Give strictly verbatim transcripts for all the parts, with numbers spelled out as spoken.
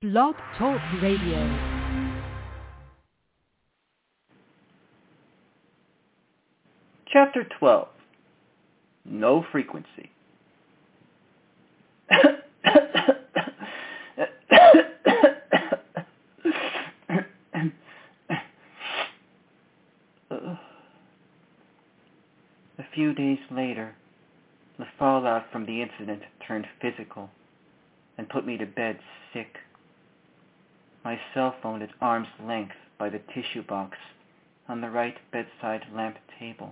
Blog Talk Radio. Chapter twelve. No Frequency. A few days later, the fallout from the incident turned physical and put me to bed sick. My cell phone at arm's length by the tissue box on the right bedside lamp table.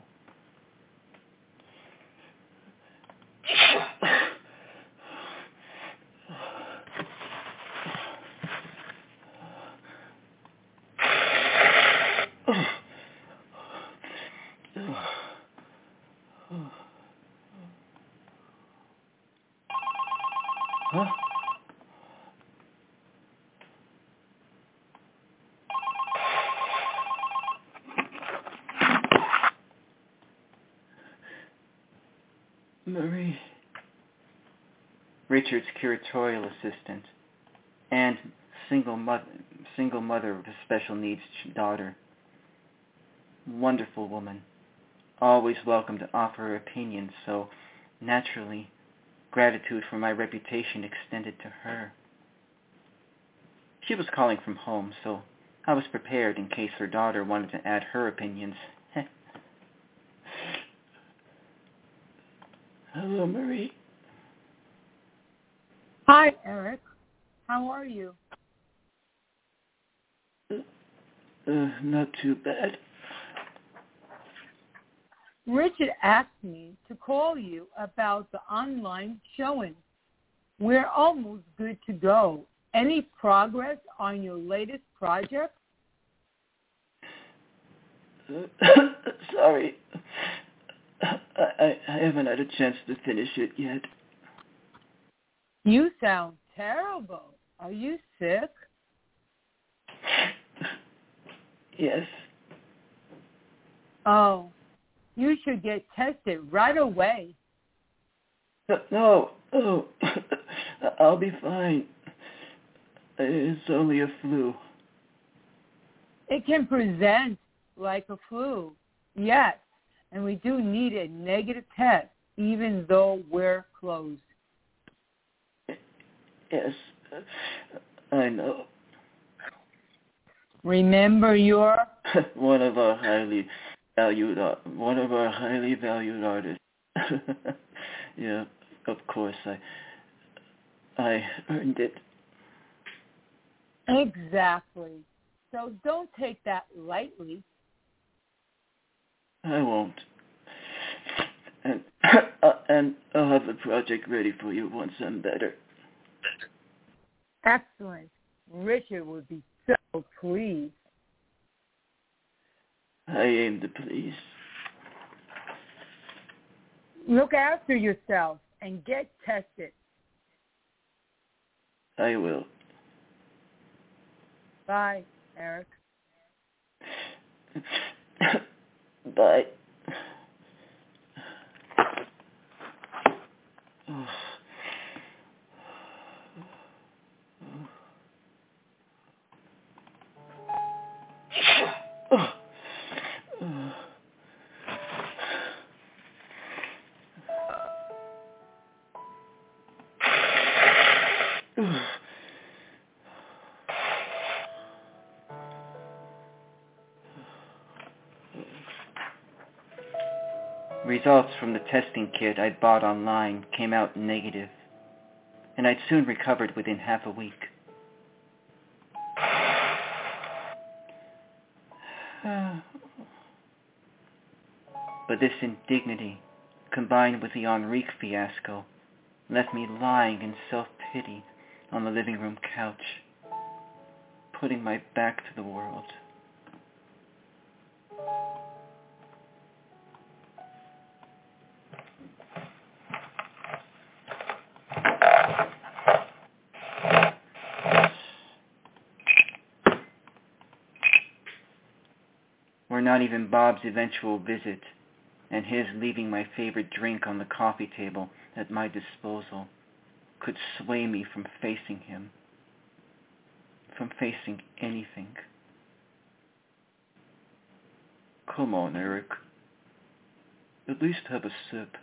Huh? Marie. Richard's curatorial assistant and single mother, single mother of a special needs daughter. Wonderful woman. Always welcome to offer her opinions, so naturally, gratitude for my reputation extended to her. She was calling from home, so I was prepared in case her daughter wanted to add her opinions. Hello, Marie. Hi, Eric. How are you? Uh, uh, not too bad. Richard asked me to call you about the online showing. We're almost good to go. Any progress on your latest project? Uh, sorry. I, I haven't had a chance to finish it yet. You sound terrible. Are you sick? Yes. Oh, you should get tested right away. No, no. Oh, I'll be fine. It's only a flu. It can present like a flu, yes, and we do need a negative test, even though we're closed. Yes, I know. Remember your... one of our highly valued, one of our highly valued artists. Yeah, of course, I, I earned it. Exactly. So don't take that lightly. I won't. And, and I'll have the project ready for you once I'm better. Excellent. Richard would be so pleased. I aim to please. Look after yourself and get tested. I will. Bye, Eric. Bye. Oh. Oh. Oh. Results from the testing kit I'd bought online came out negative, and I'd soon recovered within half a week. But this indignity, combined with the Enrique fiasco, left me lying in self-pity on the living room couch, putting my back to the world. Were not even Bob's eventual visit and his leaving my favorite drink on the coffee table at my disposal could sway me from facing him. from facing anything. Come on, Eric. At least have a sip.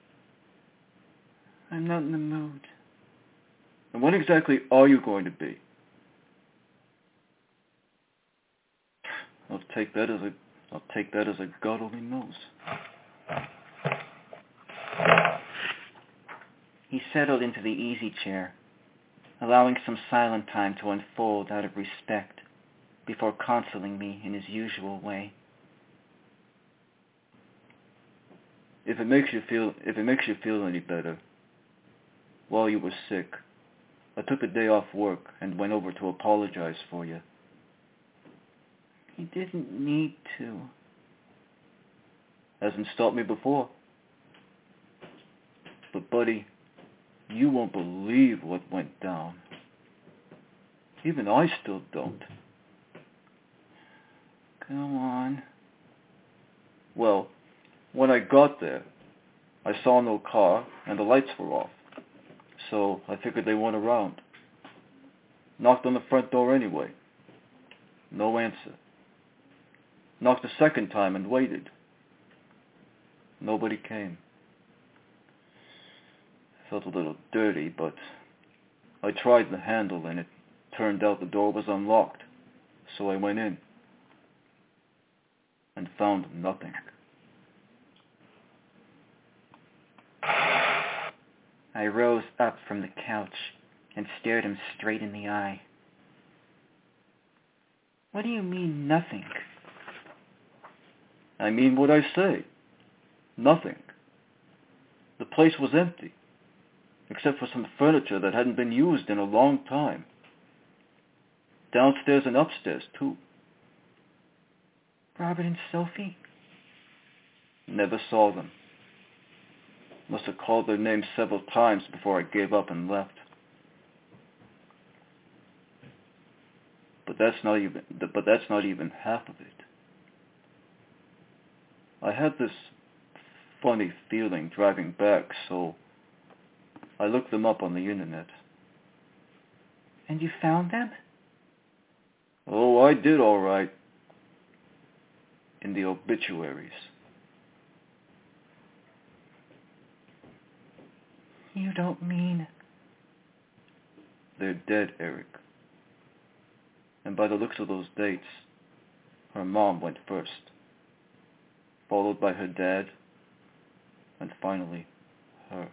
I'm not in the mood. And when exactly are you going to be? I'll take that as a I'll take that as a God only knows. He settled into the easy chair, allowing some silent time to unfold out of respect before counseling me in his usual way. If it makes you feel if it makes you feel any better, while you were sick, I took a day off work and went over to apologize for you. He didn't need to. Hasn't stopped me before. But buddy, you won't believe what went down. Even I still don't. Go on. Well, when I got there, I saw no car and the lights were off. So I figured they weren't around. Knocked on the front door anyway. No answer. Knocked a second time and waited. Nobody came. Felt a little dirty, but I tried the handle and it turned out the door was unlocked. So I went in and found nothing. I rose up from the couch and stared him straight in the eye. What do you mean, nothing? I mean what I say. Nothing. The place was empty, except for some furniture that hadn't been used in a long time. Downstairs and upstairs, too. Robert and Sophie? Never saw them. Must have called their names several times before I gave up and left. But that's not even but that's not even half of it. I had this funny feeling driving back, so I looked them up on the internet. And you found them? Oh, I did all right. In the obituaries. You don't mean... They're dead, Eric. And by the looks of those dates, her mom went first, followed by her dad, and finally, her.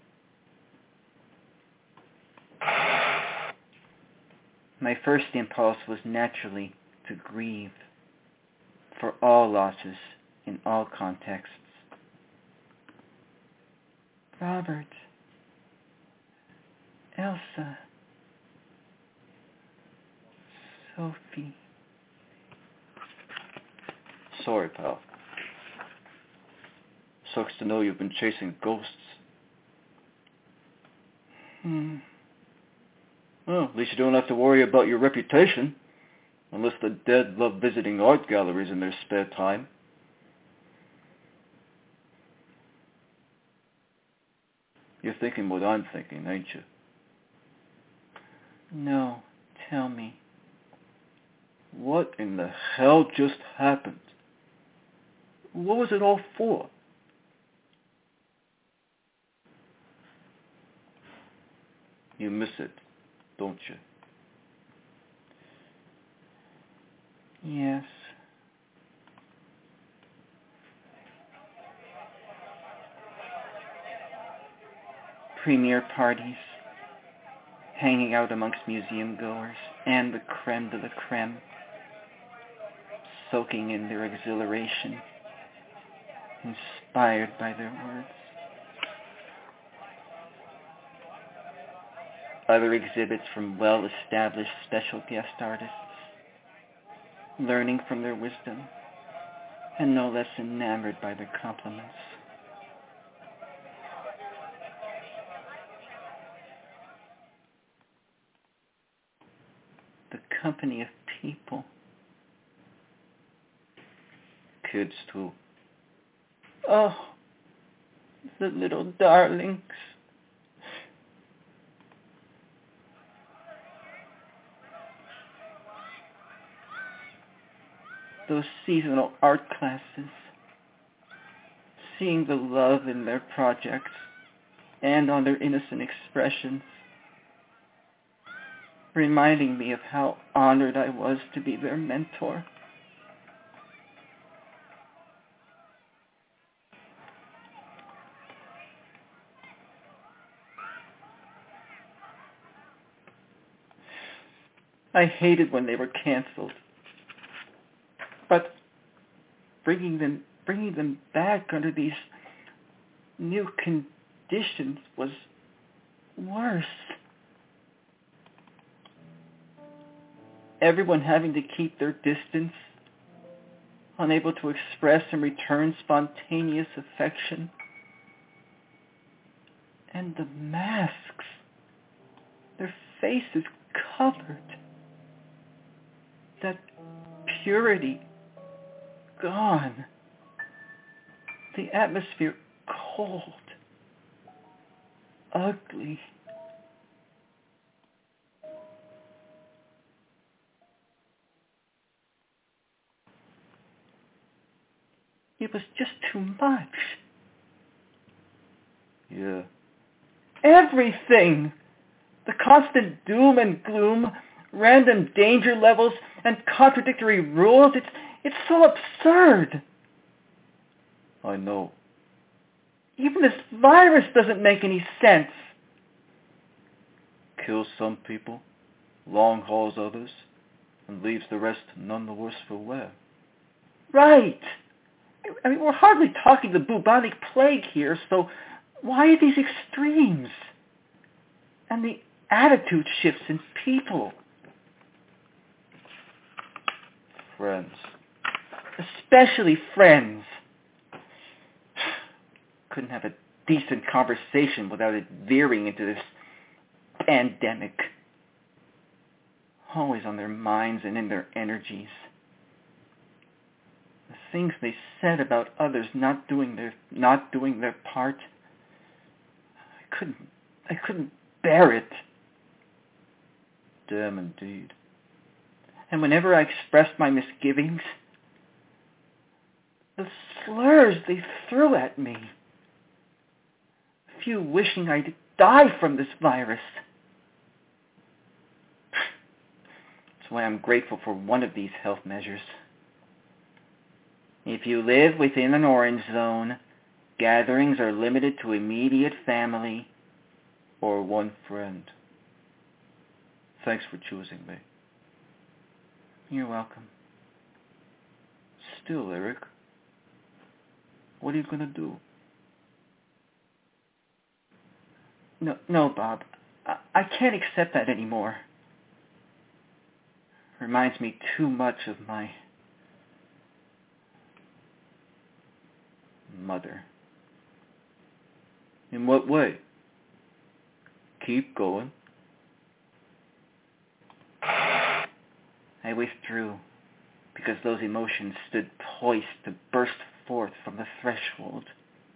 My first impulse was naturally to grieve for all losses in all contexts. Robert, Elsa, Sophie. Sorry, pal. Sucks to know you've been chasing ghosts. Hmm. Well, at least you don't have to worry about your reputation, unless the dead love visiting art galleries in their spare time. You're thinking what I'm thinking, ain't you? No, tell me. What in the hell just happened? What was it all for? You miss it, don't you? Yes. Premiere parties, hanging out amongst museum goers, and the creme de la creme, soaking in their exhilaration, inspired by their words. Other exhibits from well-established special guest artists, learning from their wisdom, and no less enamored by their compliments. The company of people. Kids, too. Oh, the little darlings. those seasonal art classes, seeing the love in their projects and on their innocent expressions, reminding me of how honored I was to be their mentor. I hated when they were canceled, but bringing them bringing them back under these new conditions was worse. Everyone having to keep their distance, unable to express and return spontaneous affection, and the masks, their faces covered. That purity gone. The atmosphere cold, ugly. It was just too much. Yeah. Everything. The constant doom and gloom, random danger levels, and contradictory rules. It's, it's so absurd. I know. Even this virus doesn't make any sense. Kills some people, long hauls others, and leaves the rest none the worse for wear. Right. I mean, we're hardly talking the bubonic plague here, so why these extremes? And the attitude shifts in people. Friends. Especially friends. Couldn't have a decent conversation without it veering into this pandemic. Always on their minds and in their energies. The things they said about others not doing their not doing their part. I couldn't I couldn't bear it. Damn indeed. And whenever I expressed my misgivings, the slurs they threw at me. A few wishing I'd die from this virus. That's why I'm grateful for one of these health measures. If you live within an orange zone, gatherings are limited to immediate family or one friend. Thanks for choosing me. You're welcome. Still, Eric, what are you going to do? No, no, Bob. I, I can't accept that anymore. Reminds me too much of my mother. In what way? Keep going. I withdrew because those emotions stood poised to burst forth from the threshold.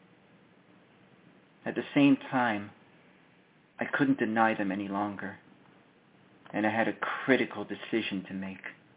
At the same time, I couldn't deny them any longer, and I had a critical decision to make.